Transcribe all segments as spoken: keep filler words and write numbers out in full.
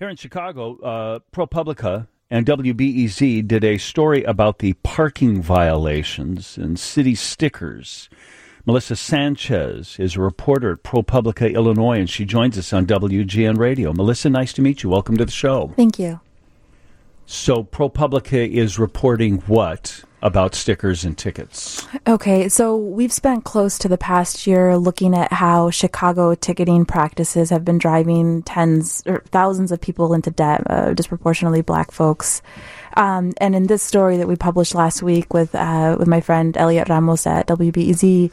Here in Chicago, uh, ProPublica and W B E Z did a story about the parking violations and city stickers. Melissa Sanchez is a reporter at ProPublica, Illinois, and she joins us on W G N Radio. Melissa, nice to meet you. Welcome to the show. Thank you. So ProPublica is reporting what about stickers and tickets? Okay, so we've spent close to the past year looking at how Chicago ticketing practices have been driving tens or thousands of people into debt, uh, disproportionately black folks. Um, and in this story that we published last week with uh, with my friend Elliot Ramos at W B E Z,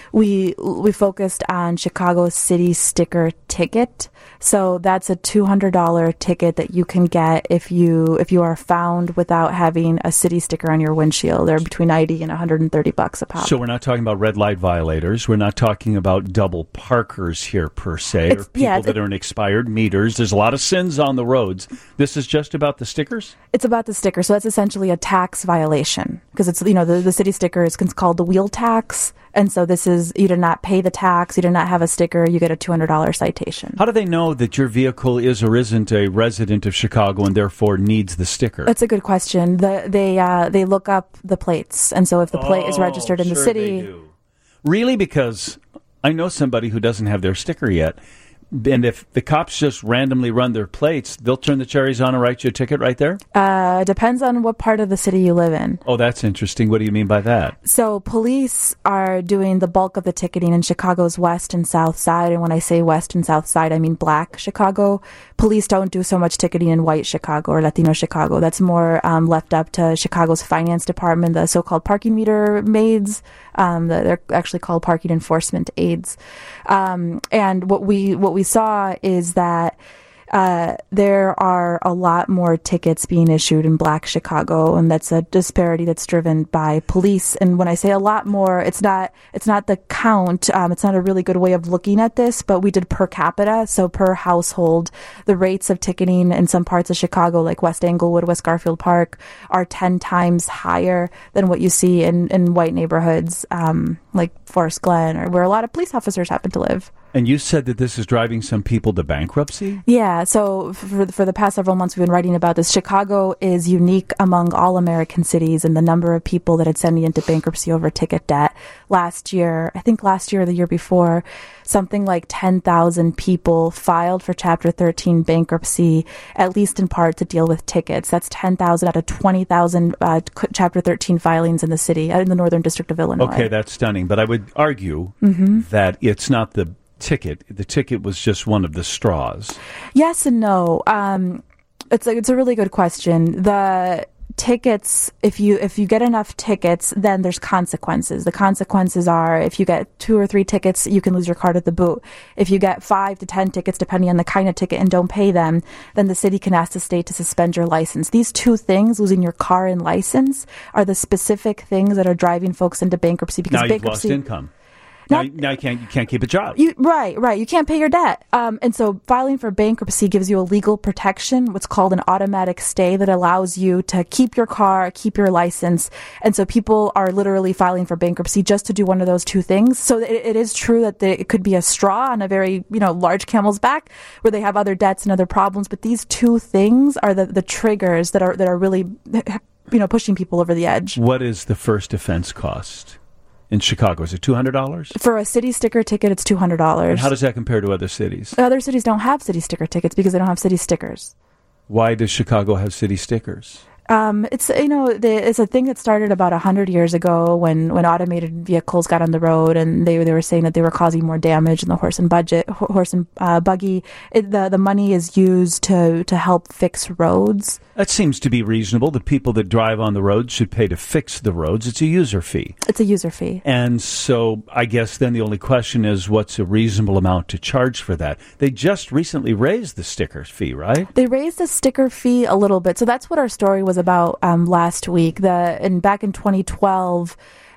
we we focused on Chicago City Sticker Ticket. So that's a two hundred dollars ticket that you can get if you if you are found without having a city sticker on your windshield. They're between ninety and one hundred thirty bucks a pop. So we're not talking about red light violators. We're not talking about double parkers here per se, It's, or people yeah, that it, are in expired meters. There's a lot of sins on the roads. This is just about the stickers? It's about the sticker. So that's essentially a tax violation because it's, you know, the, the city sticker is called the wheel tax. And so this is, you did not pay the tax, you did not have a sticker, you get a two hundred dollars citation. How do they know that your vehicle is or isn't a resident of Chicago and therefore needs the sticker? That's a good question. The, they uh, they look up the plates. And so if the plate oh, is registered in sure the city. They do. Really? Because I know somebody who doesn't have their sticker yet. And if the cops just randomly run their plates, they'll turn the cherries on and write you a ticket right there? Uh, depends on what part of the city you live in. Oh, that's interesting. What do you mean by that? So police are doing the bulk of the ticketing in Chicago's west and south side. And when I say west and south side, I mean black Chicago. Police don't do so much ticketing in white Chicago or Latino Chicago. That's more um, left up to Chicago's finance department, the so-called parking meter maids. Um, they're actually called parking enforcement aides. Um, and what we what we saw is that uh, there are a lot more tickets being issued in black Chicago, and that's a disparity that's driven by police. And when I say a lot more, it's not it's not the count. Um, it's not a really good way of looking at this, but we did per capita, so per household. The rates of ticketing in some parts of Chicago, like West Englewood, West Garfield Park, are ten times higher than what you see in, in white neighborhoods, um, like Forest Glen, or where a lot of police officers happen to live. And you said that this is driving some people to bankruptcy? Yeah, so for, for the past several months we've been writing about this. Chicago is unique among all American cities in the number of people that it's sending into bankruptcy over ticket debt. Last year, I think last year or the year before, something like ten thousand people filed for Chapter thirteen bankruptcy, at least in part to deal with tickets. That's ten thousand out of twenty thousand uh, Chapter thirteen filings in the city, in the Northern District of Illinois. Okay, that's stunning. But I would argue mm-hmm. that it's not the ticket. The ticket was just one of the straws. Yes and no. Um, it's a, it's a really good question. The tickets, if you if you get enough tickets, then there's consequences. The consequences are if you get two or three tickets, you can lose your card at the boot. If you get five to ten tickets, depending on the kind of ticket, and don't pay them, then the city can ask the state to suspend your license. These two things, losing your car and license, are the specific things that are driving folks into bankruptcy. Because now bankruptcy, you've lost income. Now, now you can't you can't keep a job. You, right, right. You can't pay your debt. Um, and so filing for bankruptcy gives you a legal protection, what's called an automatic stay, that allows you to keep your car, keep your license. And so people are literally filing for bankruptcy just to do one of those two things. So it, it is true that the, it could be a straw on a very, you know, large camel's back where they have other debts and other problems. But these two things are the, the triggers that are that are really, you know, pushing people over the edge. What is the first offense cost in Chicago? Is it two hundred dollars? For a city sticker ticket, it's two hundred dollars. And how does that compare to other cities? Other cities don't have city sticker tickets because they don't have city stickers. Why does Chicago have city stickers? Um, it's, you know, the, it's a thing that started about a hundred years ago when, when automated vehicles got on the road, and they they were saying that they were causing more damage in the horse and budget, horse and uh, buggy. It, the the money is used to to help fix roads. That seems to be reasonable. The people that drive on the roads should pay to fix the roads. It's a user fee. It's a user fee. And so I guess then the only question is, what's a reasonable amount to charge for that? They just recently raised the sticker fee, right? They raised the sticker fee a little bit. So that's what our story was about um, last week. The and back in twenty twelve,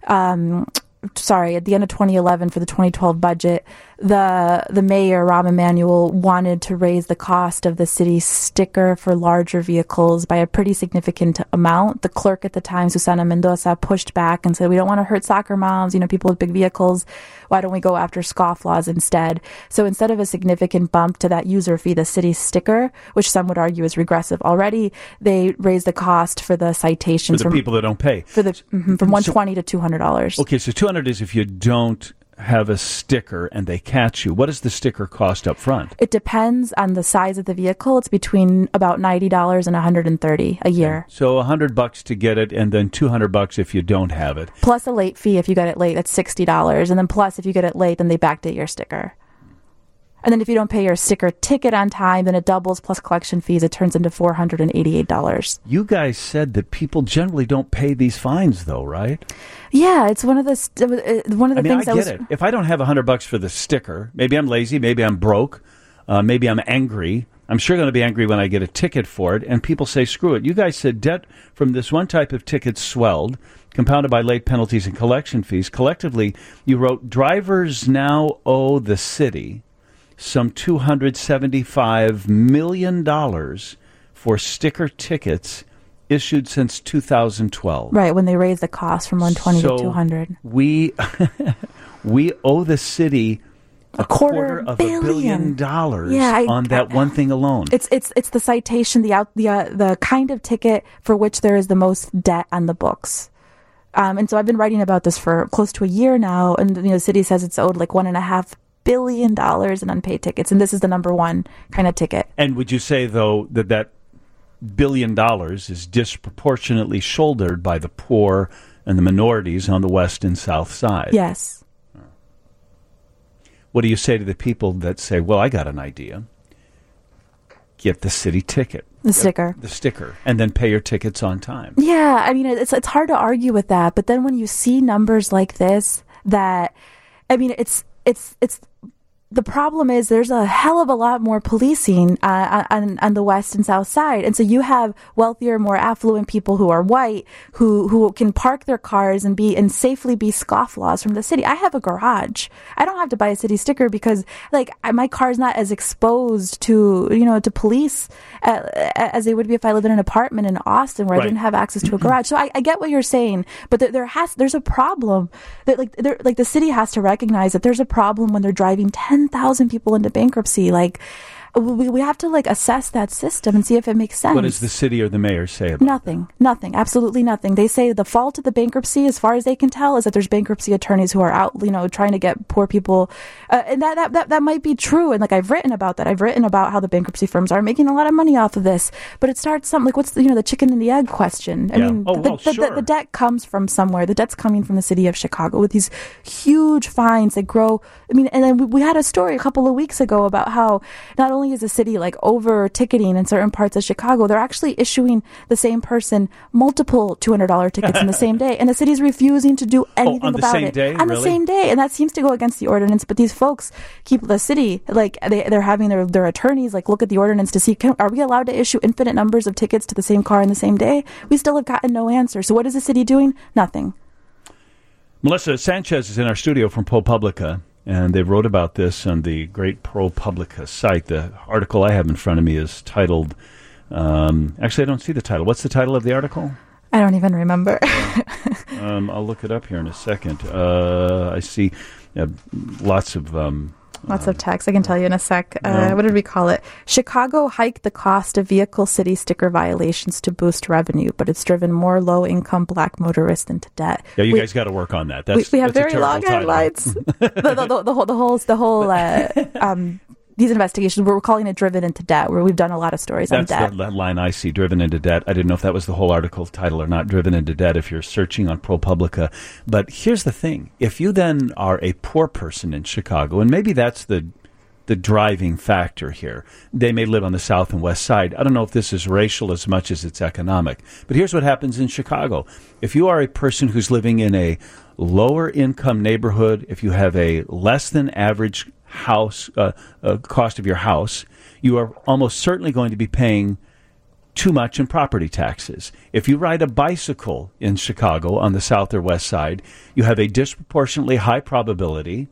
um, sorry, at the end of twenty eleven for the twenty twelve budget, the the mayor, Rahm Emanuel, wanted to raise the cost of the city sticker for larger vehicles by a pretty significant amount. The clerk at the time, Susana Mendoza, pushed back and said, we don't want to hurt soccer moms, you know, people with big vehicles. Why don't we go after scofflaws instead? So instead of a significant bump to that user fee, the city sticker, which some would argue is regressive already, they raise the cost for the citations for the from people that don't pay. For the mm-hmm, from one hundred twenty dollars to two hundred dollars. Okay, so two hundred dollars is if you don't have a sticker and they catch you. What does the sticker cost up front? It depends on the size of the vehicle. It's between about ninety dollars and one hundred thirty dollars a year. Okay. So one hundred bucks to get it, and then two hundred bucks if you don't have it. Plus a late fee if you get it late. That's sixty dollars. And then plus if you get it late, then they backdate your sticker. And then if you don't pay your sticker ticket on time, then it doubles plus collection fees. It turns into four hundred eighty-eight dollars. You guys said that people generally don't pay these fines, though, right? Yeah, it's one of the st- one of the I mean, things I I get was. it. If I don't have a hundred bucks for the sticker, maybe I'm lazy, maybe I'm broke, uh, maybe I'm angry. I'm sure going to be angry when I get a ticket for it, and people say, "Screw it." You guys said debt from this one type of ticket swelled, compounded by late penalties and collection fees. Collectively, you wrote, drivers now owe the city some two hundred seventy-five million dollars for sticker tickets issued since two thousand twelve. Right, when they raised the cost from one hundred twenty so to two hundred. We we owe the city a, a quarter, quarter of billion. a billion dollars yeah, I, on that I, one thing alone. It's it's it's the citation, the out the uh, the kind of ticket for which there is the most debt on the books. Um, and so I've been writing about this for close to a year now, and you know, the city says it's owed like one and a half billion dollars in unpaid tickets, and this is the number one kind of ticket. And would you say, though, that that billion dollars is disproportionately shouldered by the poor and the minorities on the west and south side? Yes. What do you say to the people that say, well, I got an idea. Get the city ticket. The sticker. The sticker. And then pay your tickets on time. Yeah, I mean, it's it's hard to argue with that. But then when you see numbers like this, that, I mean, it's it's it's the problem is there's a hell of a lot more policing uh, on, on the west and south side. And so you have wealthier, more affluent people who are white, who, who can park their cars and be and safely be scofflaws from the city. I have a garage. I don't have to buy a city sticker because like I, my car's not as exposed to, you know, to police uh, as they would be if I lived in an apartment in Austin where right. I didn't have access to a garage. So I, I get what you're saying, but there, there has, there's a problem that like, there, like the city has to recognize that there's a problem when they're driving ten thousand people into bankruptcy. Like we we have to like assess that system and see if it makes sense. What does the city or the mayor say about nothing that? Nothing, absolutely nothing. They say the fault of the bankruptcy, as far as they can tell, is that there's bankruptcy attorneys who are out, you know, trying to get poor people, uh, and that, that that that might be true. And like I've written about that. I've written about how the bankruptcy firms are making a lot of money off of this. But it starts something like what's the, you know the chicken and the egg question. I yeah. mean, oh, the, well, the, sure. the, the debt comes from somewhere. The debt's coming from the city of Chicago with these huge fines that grow. I mean, and then we, we had a story a couple of weeks ago about how not only is the city like over ticketing in certain parts of Chicago, they're actually issuing the same person multiple two hundred dollars tickets in the same day, and the city's refusing to do anything oh, on the about same it day? on really? the same day, and that seems to go against the ordinance. But these folks keep the city like they they're having their their attorneys like look at the ordinance to see can, are we allowed to issue infinite numbers of tickets to the same car in the same day? We still have gotten no answer. So what is the city doing? Nothing. Melissa Sanchez is in our studio from ProPublica. And they wrote about this on the great ProPublica site. The article I have in front of me is titled, um, actually I don't see the title. What's the title of the article? I don't even remember. um, I'll look it up here in a second. Uh, I see uh, lots of... Um, Lots of text. I can tell you in a sec. Uh, no. What did we call it? Chicago hiked the cost of vehicle city sticker violations to boost revenue, but it's driven more low-income black motorists into debt. Yeah, you we, guys got to work on that. That's, we, we have that's very long title. headlines. the, the, the, the whole, the whole, the whole uh, um, these investigations, we're calling it driven into debt, where we've done a lot of stories That's on debt. That's the line I see, driven into debt. I didn't know if that was the whole article title or not, driven into debt, if you're searching on ProPublica. But here's the thing. If you then are a poor person in Chicago, and maybe that's the the driving factor here. They may live on the south and west side. I don't know if this is racial as much as it's economic. But here's what happens in Chicago. If you are a person who's living in a lower income neighborhood, if you have a less than average house uh, uh, cost of your house, you are almost certainly going to be paying too much in property taxes. If you ride a bicycle in Chicago on the south or west side, you have a disproportionately high probability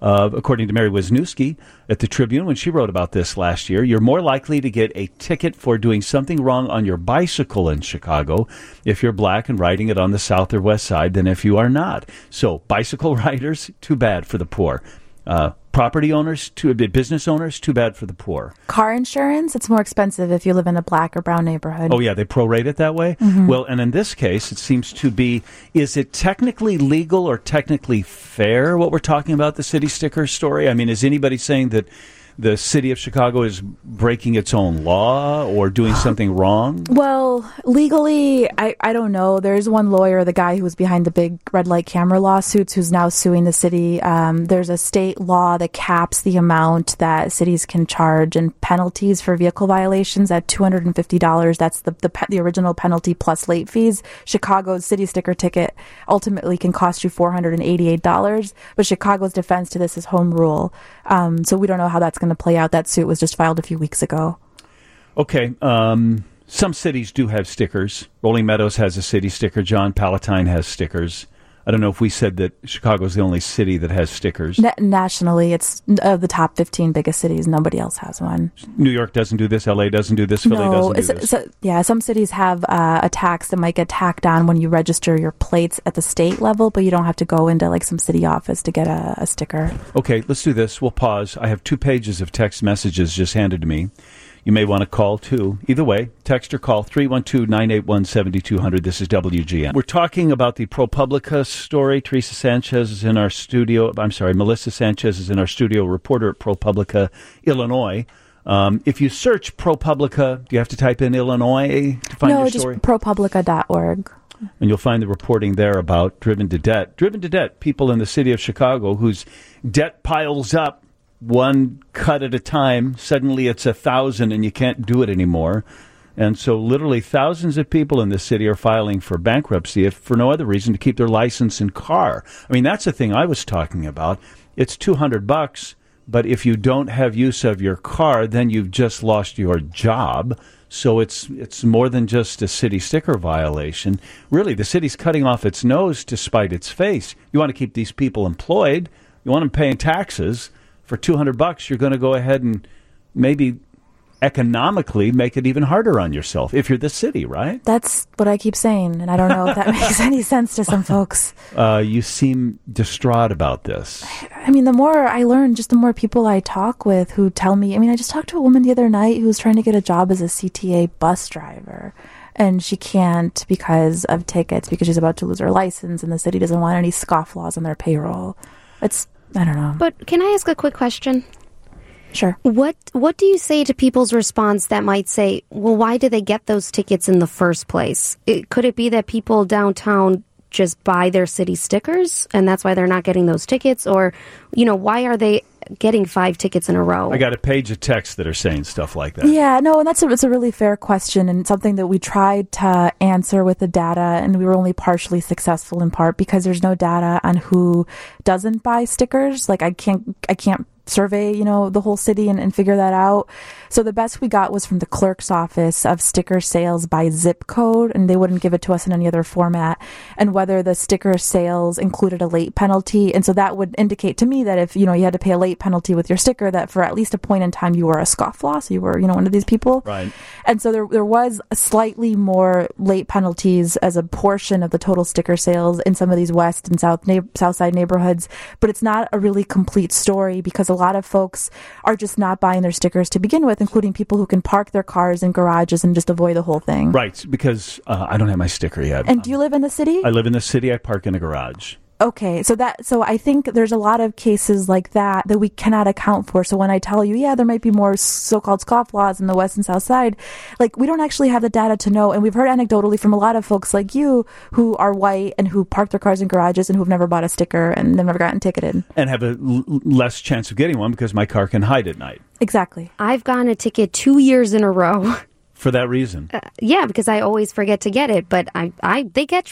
Uh, according to Mary Wisniewski at the Tribune, when she wrote about this last year, you're more likely to get a ticket for doing something wrong on your bicycle in Chicago if you're black and riding it on the south or west side than if you are not. So bicycle riders, too bad for the poor. Uh, property owners, too, business owners, too bad for the poor. Car insurance, it's more expensive if you live in a black or brown neighborhood. Oh, yeah, they prorate it that way? Mm-hmm. Well, and in this case, it seems to be, is it technically legal or technically fair, what we're talking about, the city sticker story? I mean, is anybody saying that the city of Chicago is breaking its own law or doing something wrong? Well, legally, I, I don't know. There's one lawyer, the guy who was behind the big red light camera lawsuits, who's now suing the city. Um, there's a state law that caps the amount that cities can charge and penalties for vehicle violations at two hundred fifty dollars. That's the, the, the original penalty plus late fees. Chicago's city sticker ticket ultimately can cost you four hundred eighty-eight dollars, but Chicago's defense to this is home rule. Um, so we don't know how that's going to play out. That suit was just filed a few weeks ago. Okay. Um, some cities do have stickers. Rolling Meadows has a city sticker. John Palatine has stickers. I don't know if we said that Chicago's the only city that has stickers. Na- nationally, it's of the top fifteen biggest cities. Nobody else has one. New York doesn't do this. L A doesn't do this. Philly no, doesn't do this. So, yeah, some cities have uh, a tax that might get tacked on when you register your plates at the state level, but you don't have to go into like some city office to get a, a sticker. Okay, let's do this. We'll pause. I have two pages of text messages just handed to me. You may want to call, too. Either way, text or call three one two, nine eight one, seven two zero zero. This is W G N. We're talking about the ProPublica story. Teresa Sanchez is in our studio. I'm sorry, Melissa Sanchez is in our studio, reporter at ProPublica, Illinois. Um, if you search ProPublica, do you have to type in Illinois to find no, your story? No, just pro publica dot org. And you'll find the reporting there about Driven to Debt. Driven to Debt, people in the city of Chicago whose debt piles up one cut at a time. Suddenly it's a thousand and you can't do it anymore. And so literally thousands of people in this city are filing for bankruptcy if for no other reason to keep their license and car. I mean, that's the thing I was talking about. It's two hundred bucks, but if you don't have use of your car, then you've just lost your job. So it's it's more than just a city sticker violation. Really, the city's cutting off its nose to spite its face. You want to keep these people employed. You want them paying taxes. For two hundred bucks, you're going to go ahead and maybe economically make it even harder on yourself if you're the city, right? That's what I keep saying, and I don't know if that makes any sense to some folks. Uh, you seem distraught about this. I mean, the more I learn, just the more people I talk with who tell me. I mean, I just talked to a woman the other night who was trying to get a job as a C T A bus driver, and she can't because of tickets, because she's about to lose her license, and the city doesn't want any scofflaws on their payroll. It's I don't know. But can I ask a quick question? Sure. What What do you say to people's response that might say, well, why did they get those tickets in the first place? It, could it be that people downtown just buy their city stickers and that's why they're not getting those tickets? Or, you know, why are they getting five tickets in a row? I got a page of texts that are saying stuff like that. Yeah, no, and that's a, it's a really fair question and something that we tried to answer with the data, and we were only partially successful in part because there's no data on who doesn't buy stickers. Like I can't, I can't survey, you know, the whole city and, and figure that out. So the best we got was from the clerk's office of sticker sales by zip code, and they wouldn't give it to us in any other format, and whether the sticker sales included a late penalty. And so that would indicate to me that if, you know, you had to pay a late penalty with your sticker, that for at least a point in time you were a scofflaw, so you were, you know, one of these people. Right. And so there there was slightly more late penalties as a portion of the total sticker sales in some of these west and south na- south side neighborhoods, but it's not a really complete story because a lot of folks are just not buying their stickers to begin with, including people who can park their cars in garages and just avoid the whole thing. Right, because uh, I don't have my sticker yet. And do you live in the city? I live in the city. I park in a garage. Okay, so that so I think there's a lot of cases like that that we cannot account for. So when I tell you, yeah, there might be more so-called scofflaws in the west and south side, like we don't actually have the data to know. And we've heard anecdotally from a lot of folks like you who are white and who park their cars in garages and who've never bought a sticker and they've never gotten ticketed. And have a l- less chance of getting one because my car can hide at night. Exactly. I've gotten a ticket two years in a row. For that reason. Uh, yeah, because I always forget to get it, but I, I they catch me.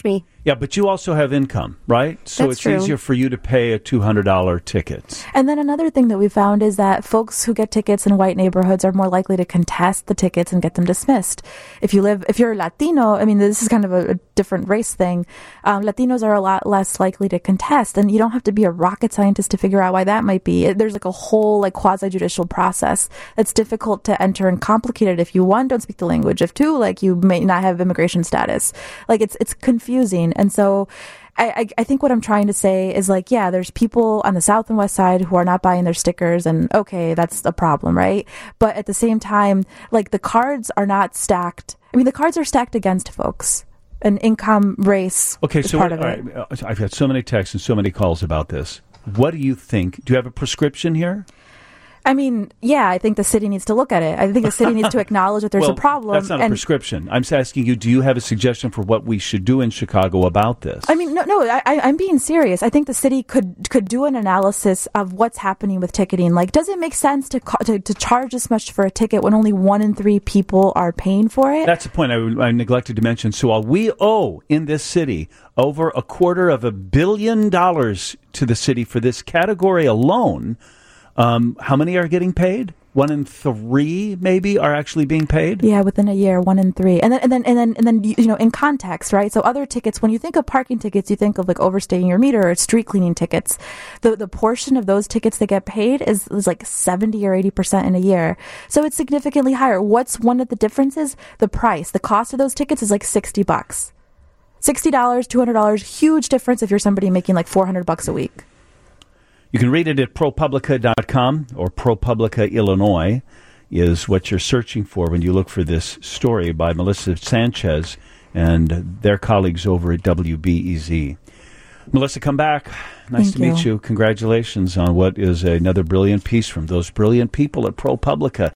Yeah, but you also have income, right? So That's it's true. easier for you to pay a two hundred dollars ticket. And then another thing that we found is that folks who get tickets in white neighborhoods are more likely to contest the tickets and get them dismissed. If you live, if you're Latino, I mean, this is kind of a, a different race thing. Um, Latinos are a lot less likely to contest, and you don't have to be a rocket scientist to figure out why that might be. It, there's like a whole like quasi-judicial process that's difficult to enter and complicated if you, one, don't speak the language, if two, like you may not have immigration status. Like it's it's confusing. And so I, I, I think what I'm trying to say is like, yeah, there's people on the south and west side who are not buying their stickers, and okay, that's a problem, right? But at the same time, like the cards are not stacked. I mean, the cards are stacked against folks. And income, race Okay, is so part what, of it. all right, I've got so many texts and so many calls about this. What do you think? Do you have a prescription here? I mean, yeah, I think the city needs to look at it. I think the city needs to acknowledge that there's well, a problem. That's not a and prescription. I'm just asking you, do you have a suggestion for what we should do in Chicago about this? I mean, no, no, I, I'm being serious. I think the city could could do an analysis of what's happening with ticketing. Like, does it make sense to co- to, to charge this much for a ticket when only one in three people are paying for it? That's the point I, I neglected to mention. So while we owe in this city over a quarter of a billion dollars to the city for this category alone, um, how many are getting paid? One in three, maybe, are actually being paid. Yeah, within a year, one in three, and then and then and then and then you know, in context, right? So other tickets, when you think of parking tickets, you think of like overstaying your meter or street cleaning tickets. The the portion of those tickets that get paid is, is like seventy or eighty percent in a year. So it's significantly higher. What's one of the differences? The price. The cost of those tickets is like sixty bucks, sixty dollars, two hundred dollars. Huge difference if you're somebody making like four hundred bucks a week. You can read it at ProPublica dot com, or ProPublica Illinois is what you're searching for when you look for this story by Melissa Sanchez and their colleagues over at W B E Z. Melissa, come back. Nice Thank to meet you. you. Congratulations on what is another brilliant piece from those brilliant people at ProPublica.